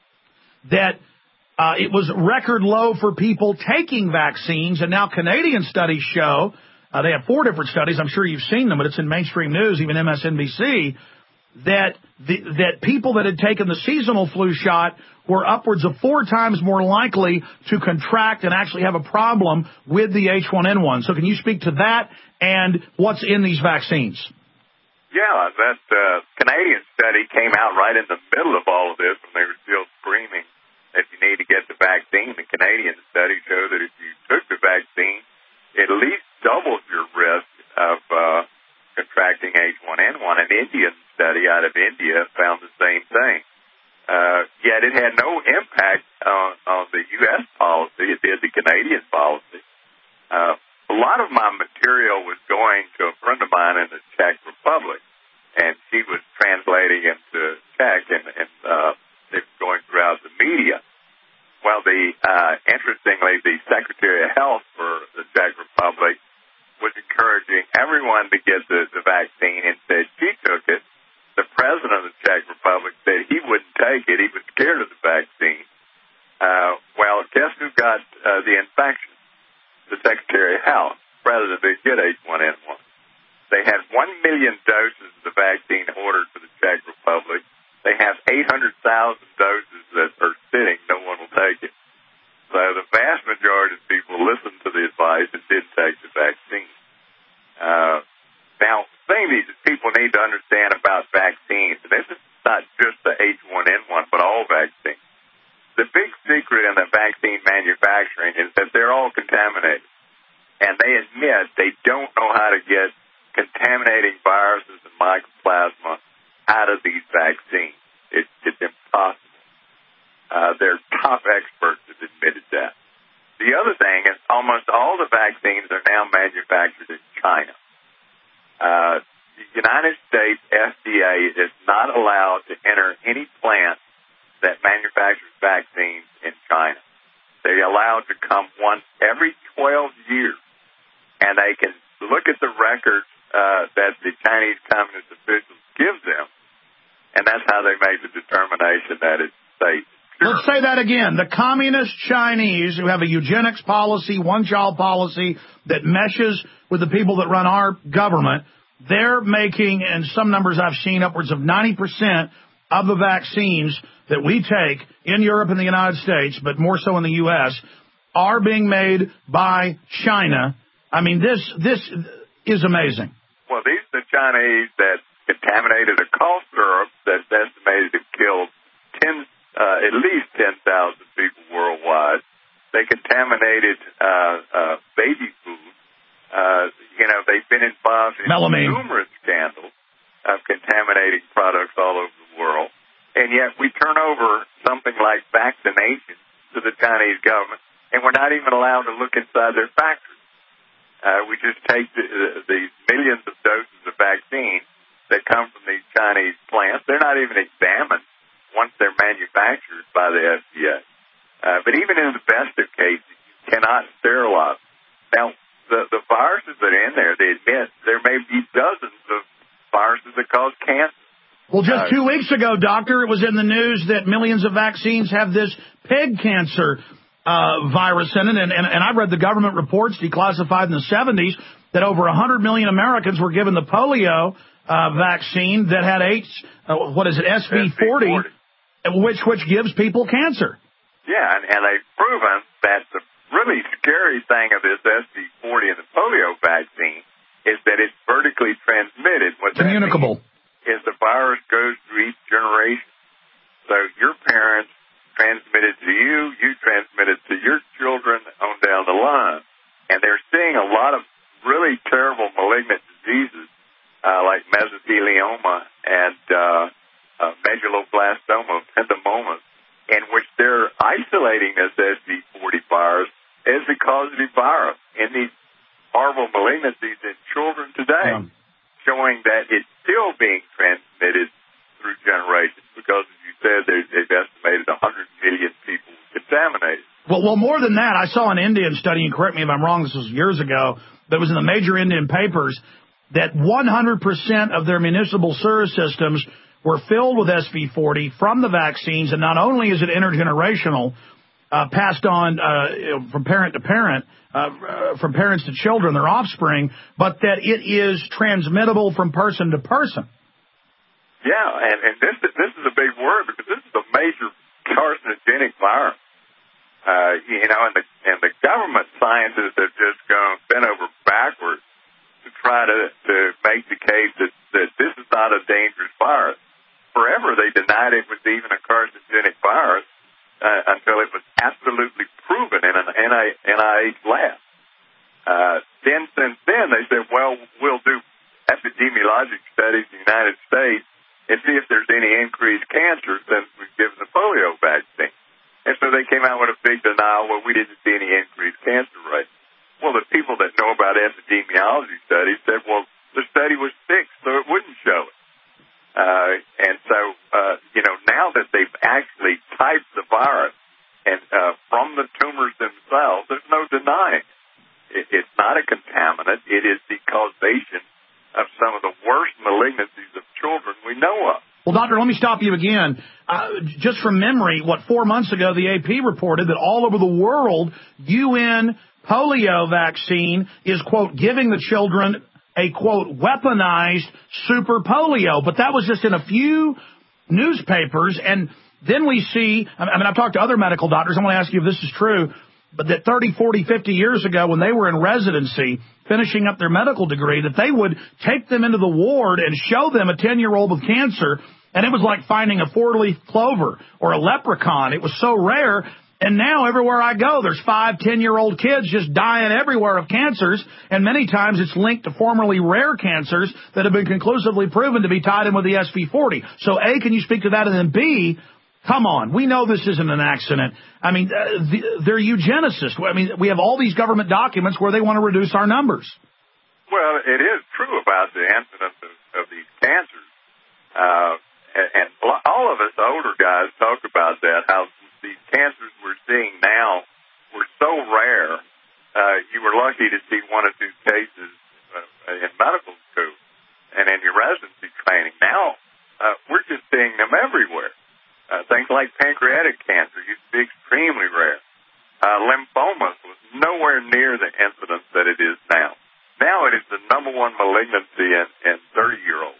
that Uh, it was record low for people taking vaccines, and now Canadian studies show, uh, they have four different studies, I'm sure you've seen them, but it's in mainstream news, even M S N B C, that the, that people that had taken the seasonal flu shot were upwards of four times more likely to contract and actually have a problem with the H one N one. So can you speak to that and what's in these vaccines? Yeah, that uh, Canadian study came out right in the middle of all of this when they were still screaming if you need to get the vaccine. The Canadian study showed that if you took the vaccine, it at least doubles your risk of uh, contracting H one N one. An Indian study out of India found the same thing. Uh, yet it had no impact on, on the U S policy. It did the Canadian policy. Uh, a lot of my material was going to a friend of mine in the Czech Republic, and she was translating into Czech, and, and uh, it was going throughout the media. Well, the uh, interestingly, the Secretary of Health for the Czech Republic was encouraging everyone to get the, the vaccine, and said she took it. The president of the Czech Republic said he wouldn't take it. He was scared of the vaccine. Uh, well, guess who got uh, the infection? The Secretary of Health, rather than get H one N one. They had one million doses of the vaccine ordered for the Czech Republic. They have eight hundred thousand doses that are sitting. No one will take it. So the vast majority of people listened to the advice and did take the vaccine. Uh, now, the thing that people need to understand about vaccines, and this is not just the H one N one, but all vaccines. The big secret in the vaccine manufacturing is that they're all contaminated. And they admit they don't know how to get contaminating viruses and mycoplasma out of these vaccines. It, it's impossible. Uh, their top experts have admitted that. The other thing is almost all the vaccines are now manufactured in China. Uh, the United States F D A is not allowed to enter any plant that manufactures vaccines in China. They're allowed to come once every twelve years, and they can look at the records uh, that the Chinese Communist officials give them, and that's how they make the determination that it's safe. Sure. Let's say that again. The communist Chinese who have a eugenics policy, one-child policy that meshes with the people that run our government, they're making, and some numbers I've seen, upwards of ninety percent of the vaccines that we take in Europe and the United States, but more so in the U S, are being made by China. I mean, this this is amazing. Well, these are the Chinese that contaminated a cough syrup that's estimated to kill ten, uh, at least ten thousand people worldwide. They contaminated uh, uh, baby food. Uh, you know, they've been involved in Melamine. numerous scandals of contaminating products all over the world. And yet we turn over something like vaccination to the Chinese government, and we're not even allowed to look inside their factories. Uh, we just take the, the millions of doses of vaccine that come from these Chinese plants. They're not even examined once they're manufactured by the F D A. Uh, but even in the best of cases, you cannot sterilize. Now, the, the viruses that are in there, they admit there may be dozens of viruses that cause cancer. Well, just two weeks ago, Doctor, it was in the news that millions of vaccines have this pig cancer uh, virus in it. And, and, and I've read the government reports declassified in the seventies that over one hundred million Americans were given the polio uh, vaccine that had H, uh, what is it, S V forty, which, which gives people cancer. Yeah, and, and they've proven that the really scary thing of this S V forty and the polio vaccine is that it's vertically transmitted. What Communicable. Is the virus goes through each generation. So your parents transmitted to you, you transmitted to your children on down the line. And they're seeing a lot of really terrible malignant diseases uh, like mesothelioma and uh, uh, medulloblastoma, ependymomas, in which they're isolating this S V forty virus as the causative virus in these horrible malignancies in children today. Yeah. Showing that it's still being transmitted through generations because, as you said, they've estimated one hundred million people contaminated. Well, well, more than that, I saw an Indian study, and correct me if I'm wrong, this was years ago, that was in the major Indian papers, that one hundred percent of their municipal sewer systems were filled with S V forty from the vaccines, and not only is it intergenerational, uh, passed on uh, from parent to parent, uh, from parents to children, their offspring, but that it is transmittable from person to person. Yeah, and, and this this is a big word because this is a major carcinogenic virus. Uh, you know, and the and the government scientists have just gone bent over backwards to try to to make the case that, that this is not a dangerous virus. Forever they denied it was even a carcinogenic virus. Uh, until it was absolutely proven in an N I H lab. Uh, then, since then, they said, well, we'll do epidemiologic studies in the United States and see if there's any increased cancer since we've given the polio vaccine. And so they came out with a big denial, well, we didn't see any increased cancer rate. Well, the people that know about epidemiology studies said, well, the study was fixed, so it wouldn't show it. Uh, and so, uh, you know, now that they've actually typed the virus and uh, from the tumors themselves, there's no denying it. It's not a contaminant. It is the causation of some of the worst malignancies of children we know of. Well, Doctor, let me stop you again. Uh, just from memory, what, four months ago, the A P reported that all over the world, U N polio vaccine is, quote, giving the children a, quote, weaponized super polio. But that was just in a few newspapers. And then we see, I mean, I've talked to other medical doctors. I want to ask you if this is true, but that thirty, forty, fifty years ago when they were in residency, finishing up their medical degree, that they would take them into the ward and show them a ten-year-old with cancer. And it was like finding a four-leaf clover or a leprechaun. It was so rare. And now everywhere I go, there's five, ten-year-old kids just dying everywhere of cancers, and many times it's linked to formerly rare cancers that have been conclusively proven to be tied in with the S V forty. So, A, can you speak to that? And then, B, come on, we know this isn't an accident. I mean, uh, the, they're eugenicists. I mean, we have all these government documents where they want to reduce our numbers. Well, it is true about the incidence of, of these cancers. Uh, and, and all of us older guys talk about that, how these cancers we're seeing now were so rare, uh, you were lucky to see one or two cases uh, in medical school and in your residency training. Now, uh, we're just seeing them everywhere. Uh, things like pancreatic cancer used to be extremely rare. Uh, lymphomas was nowhere near the incidence that it is now. Now it is the number one malignancy in, in thirty-year-olds,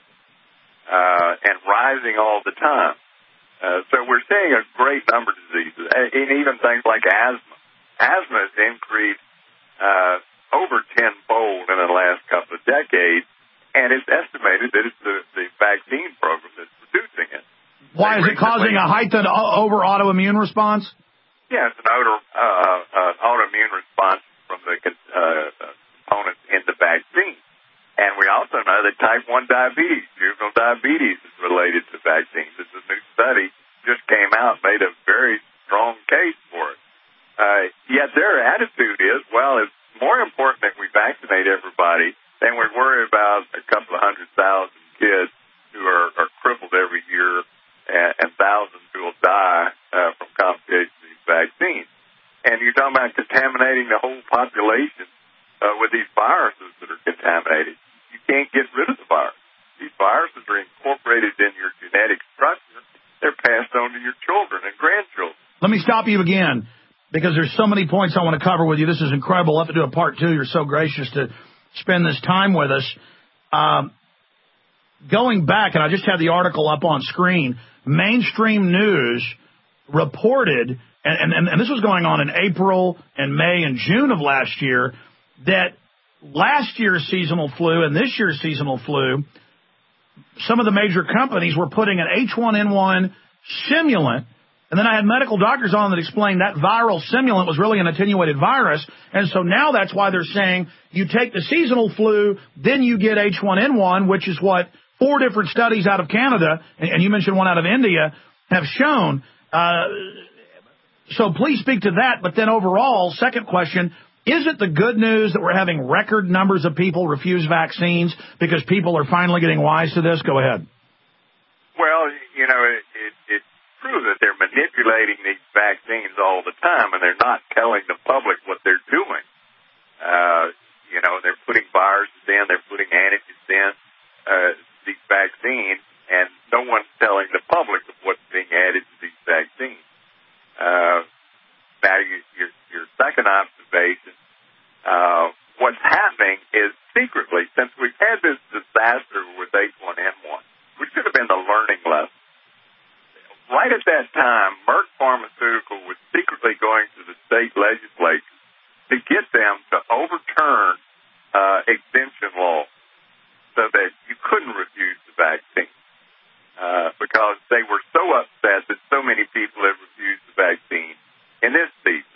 uh, and rising all the time. Uh, so we're seeing a great number of diseases, and even things like asthma. Asthma has increased uh, over tenfold in the last couple of decades, and it's estimated that it's the, the vaccine program that's producing it. Why is it causing a heightened over autoimmune response? Yes, an auto, uh, uh, autoimmune response from the uh, components in the vaccine. And we also know that type one diabetes, juvenile diabetes, is related to vaccines. This is a new study just came out, made a very strong case for it. Uh, yet their attitude is, well, it's more important that we vaccinate everybody than we worry about a couple of hundred thousand kids who are, are crippled every year and, and thousands who will die uh, from complications of these vaccines. And you're talking about contaminating the whole population uh, with these viruses that are contaminated. You can't get rid of the virus. These viruses are incorporated in your genetic structure. They're passed on to your children and grandchildren. Let me stop you again, because there's so many points I want to cover with you. This is incredible. I'll have to do a part two. You're so gracious to spend this time with us. Um, going back, and I just had the article up on screen, mainstream news reported, and, and, and this was going on in April and May and June of last year, that last year's seasonal flu and this year's seasonal flu, some of the major companies were putting an H one N one simulant. And then I had medical doctors on that explained that viral simulant was really an attenuated virus. And so now that's why they're saying you take the seasonal flu, then you get H one N one, which is what four different studies out of Canada, and you mentioned one out of India, have shown. Uh, so please speak to that. But then overall, second question, is it the good news that we're having record numbers of people refuse vaccines because people are finally getting wise to this? Go ahead. Well, you know, it, it, it's true that they're manipulating these vaccines all the time, and they're not telling the public what they're doing. Uh, you know, they're putting viruses in, they're putting antigens in, uh, these vaccines, and no one's telling the public of what's being added to these vaccines. Uh, now, you, your, your second observation, uh, what's happening is secretly, since we've had this disaster with H one N one, which should have been the learning lesson, right at that time, Merck Pharmaceutical was secretly going to the state legislature to get them to overturn uh, exemption law so that you couldn't refuse the vaccine, uh, because they were so upset that so many people have refused the vaccine in this season.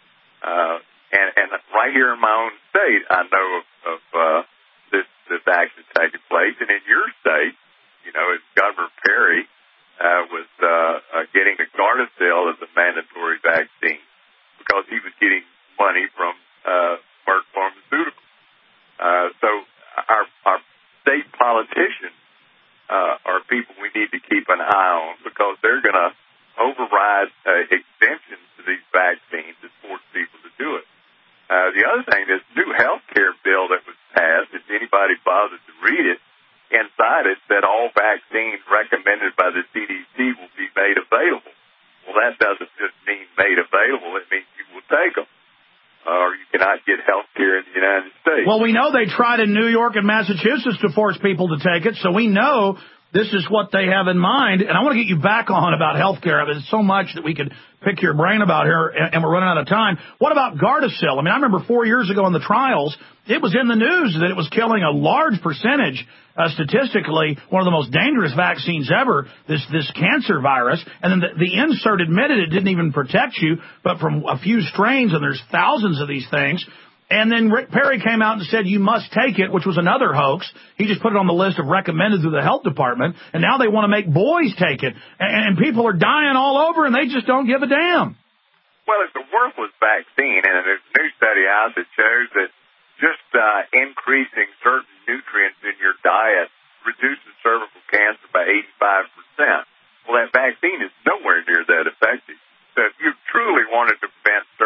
Uh, and, and right here in my own state, I know of, of uh, this, this action taking place. And in your state, you know, as Governor Perry uh, was uh, uh, getting the Gardasil as a mandatory vaccine because he was getting money from uh, Merck Pharmaceuticals. Uh, so our, our state politicians uh, are people we need to keep an eye on, because they're going to override uh, exemptions to these vaccines that force people to do it. Uh, the other thing, this new health care bill that was passed, if anybody bothers to read it, inside it said all vaccines recommended by the C D C will be made available. Well, that doesn't just mean made available. It means you will take them, or you cannot get health care in the United States. Well, we know they tried in New York and Massachusetts to force people to take it, so we know this is what they have in mind. And I want to get you back on about health care. There's so much that we could pick your brain about here, and we're running out of time. What about Gardasil? I mean, I remember four years ago in the trials, it was in the news that it was killing a large percentage, uh, statistically, one of the most dangerous vaccines ever, this this cancer virus. And then the, the insert admitted it didn't even protect you, but from a few strains, and there's thousands of these things. And then Rick Perry came out and said, you must take it, which was another hoax. He just put it on the list of recommended through the health department. And now they want to make boys take it. And, and people are dying all over, and they just don't give a damn. Well, it's a worthless vaccine. And there's a new study out that shows that just uh, increasing certain nutrients in your diet reduces cervical cancer by eighty-five percent. Well, that vaccine is nowhere near that effective. So if you truly wanted to prevent cervical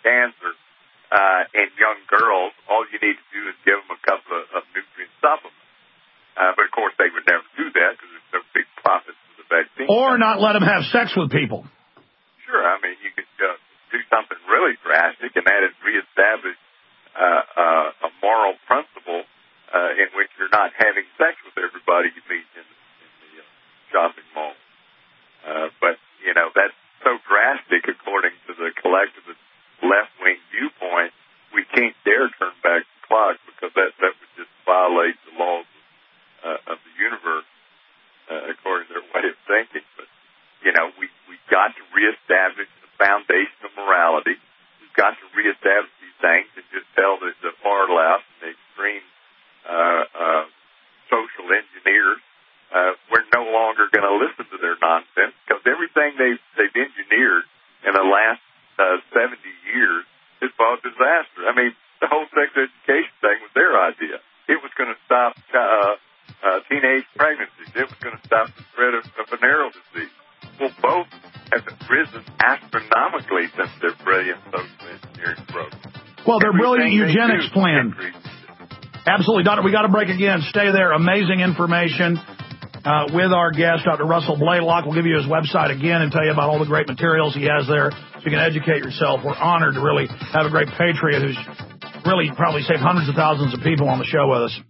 cancer uh, in young girls, all you need to do is give them a couple of, of nutrient supplements. Uh, but, of course, they would never do that because there's no big profit for the vaccine. Or not let them have sex with people. Sure. I mean, you could uh, do something really drastic, and that is reestablish uh, uh, a moral principle uh, in which you're not having sex with everybody you meet in, in the uh, shopping mall. Uh, but, you know, that's so drastic according to the collectivist left-wing viewpoint, we can't dare turn back the clock because that, that would just violate the laws Uh, of the universe, uh, according to their way of thinking. But, you know, we, we've got to reestablish the foundation of morality. We've got to reestablish these things and just tell the, the far left and the extreme uh, uh, social engineers uh, we're no longer going to listen to their nonsense because everything they've, they've engineered in the last uh, seventy years has brought disaster. I mean, the whole sex education thing was their idea. It was going to stop uh, Uh, teenage pregnancies. It was going to stop the spread of, of venereal disease. Well, both have risen astronomically since their brilliant social engineering program. Well, their brilliant eugenics plan. Absolutely, Doctor. We got to break again. Stay there. Amazing information uh, with our guest, Doctor Russell Blaylock. We'll give you his website again and tell you about all the great materials he has there so you can educate yourself. We're honored to really have a great patriot who's really probably saved hundreds of thousands of people on the show with us.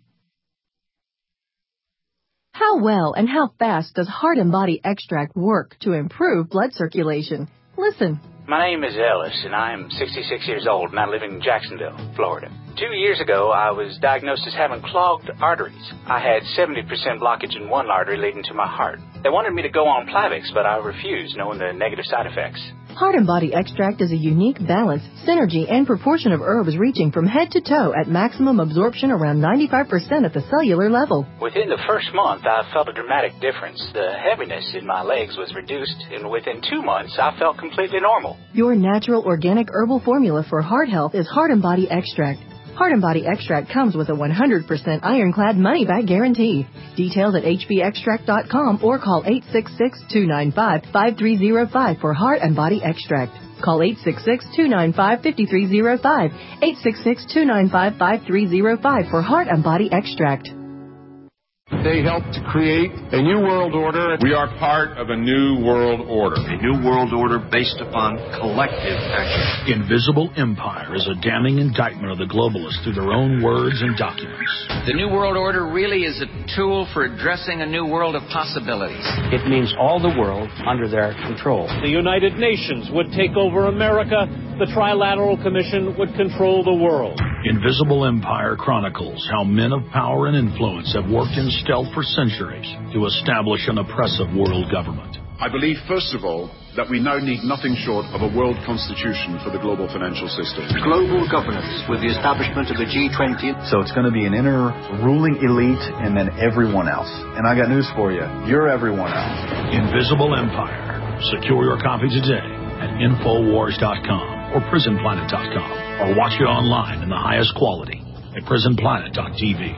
How well and how fast does Heart and Body Extract work to improve blood circulation? Listen. My name is Ellis, and I am sixty-six years old, and I live in Jacksonville, Florida. Two years ago, I was diagnosed as having clogged arteries. I had seventy percent blockage in one artery leading to my heart. They wanted me to go on Plavix, but I refused, knowing the negative side effects. Heart and Body Extract is a unique balance, synergy, and proportion of herbs reaching from head to toe at maximum absorption around ninety-five percent at the cellular level. Within the first month, I felt a dramatic difference. The heaviness in my legs was reduced, and within two months, I felt completely normal. Your natural organic herbal formula for heart health is Heart and Body Extract. Heart and Body Extract comes with a one hundred percent ironclad money-back guarantee. Details at h b extract dot com or call eight six six, two nine five, five three zero five for Heart and Body Extract. Call eight six six, two nine five, five three zero five, eight six six, two nine five, five three zero five for Heart and Body Extract. They helped to create a new world order. We are part of a new world order. A new world order based upon collective action. Invisible Empire is a damning indictment of the globalists through their own words and documents. The New World Order really is a tool for addressing a new world of possibilities. It means all the world under their control. The United Nations would take over America. The Trilateral Commission would control the world. Invisible Empire chronicles how men of power and influence have worked in stealth for centuries to establish an oppressive world government. I believe, first of all, that we now need nothing short of a world constitution for the global financial system. Global governance with the establishment of the G twenty. So it's going to be an inner ruling elite and then everyone else. And I got news for you. You're everyone else. Invisible Empire. Secure your copy today at infowars dot com or prison planet dot com or watch it online in the highest quality at prison planet dot t v.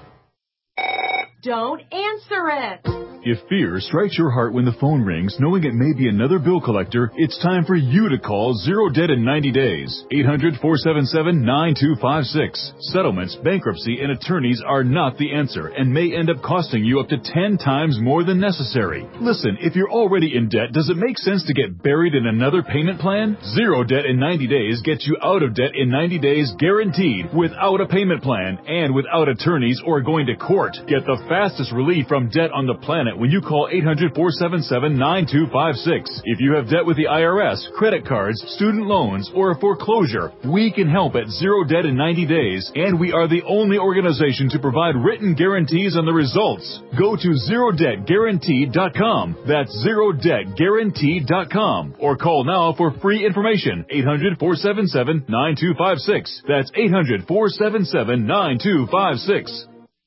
Don't answer it. If fear strikes your heart when the phone rings, knowing it may be another bill collector, it's time for you to call Zero Debt in ninety days. eight hundred, four seven seven, nine two five six. Settlements, bankruptcy, and attorneys are not the answer and may end up costing you up to ten times more than necessary. Listen, if you're already in debt, does it make sense to get buried in another payment plan? Zero Debt in ninety days gets you out of debt in ninety days guaranteed, without a payment plan and without attorneys or going to court. Get the fastest relief from debt on the planet when you call eight hundred, four seven seven, nine two five six. If you have debt with the I R S, credit cards, student loans, or a foreclosure, we can help at Zero Debt in ninety days, and we are the only organization to provide written guarantees on the results. Go to zero debt guaranteed dot com. That's zero debt guaranteed dot com. Or call now for free information. eight hundred, four seven seven, nine two five six. That's eight hundred, four seven seven, nine two five six.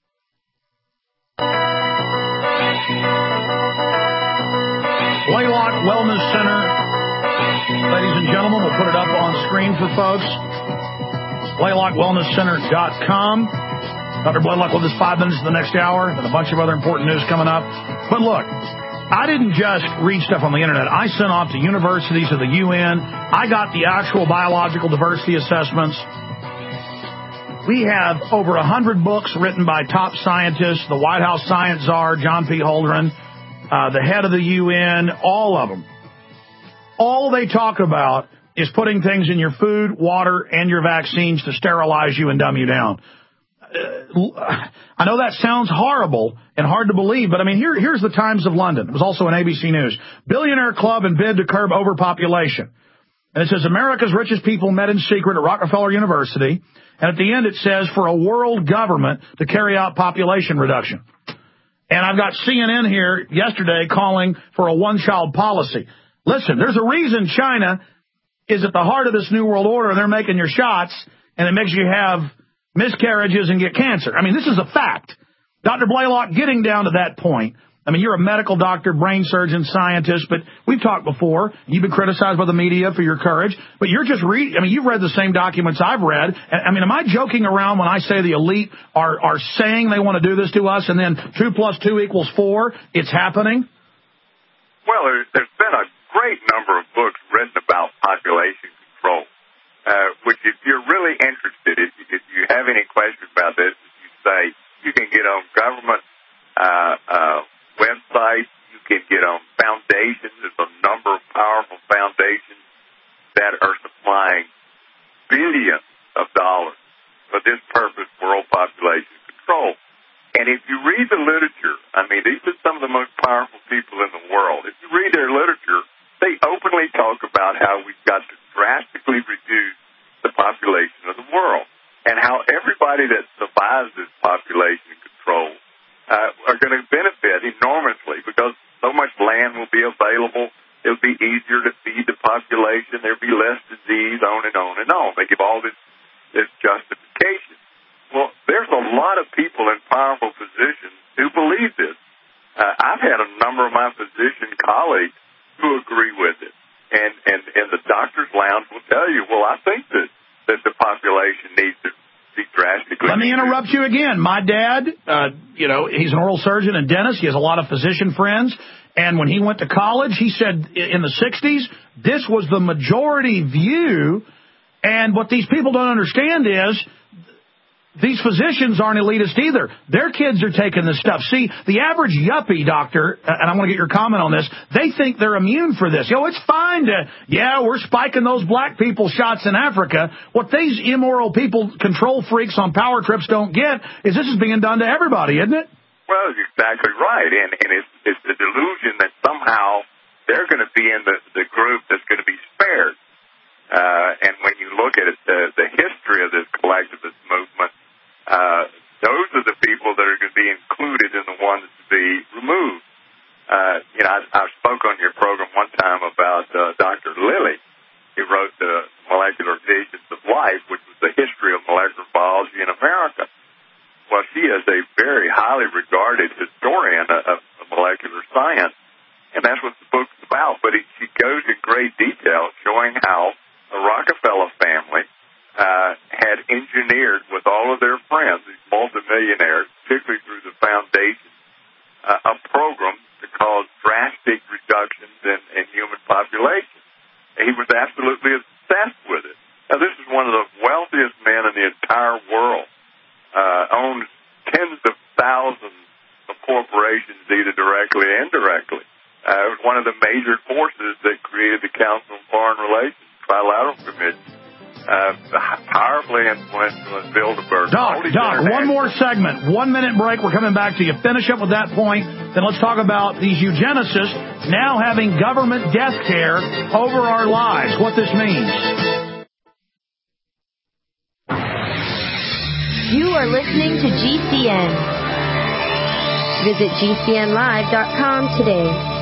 Blaylock Wellness Center. Ladies and gentlemen, we'll put it up on screen for folks. Blaylock Wellness Center dot com. Doctor Blaylock with us five minutes to the next hour, and a bunch of other important news coming up. But look, I didn't just read stuff on the internet. I sent off to universities of the U N. I got the actual biological diversity assessments. We have over one hundred books written by top scientists, the White House science czar, John P. Holdren, uh, the head of the U N, all of them. All they talk about is putting things in your food, water, and your vaccines to sterilize you and dumb you down. Uh, I know that sounds horrible and hard to believe, but I mean, here, here's the Times of London. It was also in A B C News. Billionaire club and bid to curb overpopulation. And it says America's richest people met in secret at Rockefeller University. And at the end it says for a world government to carry out population reduction. And I've got C N N here yesterday calling for a one-child policy. Listen, there's a reason China is at the heart of this New World Order, and they're making your shots, and it makes you have miscarriages and get cancer. I mean, this is a fact. Doctor Blaylock, getting down to that point, I mean, you're a medical doctor, brain surgeon, scientist, but we've talked before. You've been criticized by the media for your courage, but you're just reading. I mean, you've read the same documents I've read. I mean, am I joking around when I say the elite are, are saying they want to do this to us, and then two plus two equals four? It's happening? Well, there's, there's been a great number of books written about population control. Uh, which, if you're really interested, if you, if you have any questions about this, you say you can get on government uh, uh, websites, you can get on foundations. There's a number of powerful foundations that are supplying billions of dollars for this purpose, world population control. And if you read the literature, I mean, these are some of the most powerful people in the world. If you read their literature, they openly talk about how we've got to drastically reduce the population of the world and how everybody that survives this population control uh, are going to benefit enormously because so much land will be available. It'll be easier to feed the population. There'll be less disease, on and on and on. They give all this, this justification. Well, there's a lot of people in powerful positions who believe this. Uh, I've had a number of my physician colleagues who agree with it. And, and, and the doctor's lounge will tell you, well, I think that, that the population needs to be drastically... Let me interrupt you again. My dad, uh, you know, he's an oral surgeon and dentist. He has a lot of physician friends. And when he went to college, he said in the sixties, this was the majority view. And what these people don't understand is... these physicians aren't elitist either. Their kids are taking this stuff. See, the average yuppie doctor, and I want to get your comment on this, they think they're immune for this. Yo, it's fine to, yeah, we're spiking those black people shots in Africa. What these immoral people, control freaks on power trips don't get is this is being done to everybody, isn't it? Well, you're exactly right. And, and it's, it's the delusion that somehow they're going to be in the, the group that's going to be spared. Uh, and when you look at it, the, the history of this collectivist movement, Uh, those are the people that are going to be included in the ones to be removed. Uh, you know, I, I spoke on your program one time about uh, Doctor Lilly, who wrote the Molecular Visions of Life, which was the history of molecular biology in America. Well, she is a very highly regarded historian of, of molecular science, and that's what the book's about. But it, she goes in great detail showing how the Rockefeller family Uh, had engineered with all of their friends, these multimillionaires, particularly through the foundation, uh, a program to cause drastic reductions in, in human population. And he was absolutely obsessed with it. Now, this is one of the wealthiest men in the entire world, uh, owns tens of thousands of corporations, either directly or indirectly. Uh, it was one of the major forces that created the Council on Foreign Relations, Trilateral Commission. Uh, powerfully influential in Bilderberg. Doc, Doc, one more segment. One minute break. We're coming back to you. Finish up with that point. Then let's talk about these eugenicists now having government death care over our lives. What this means. You are listening to G C N. Visit G C N live dot com today.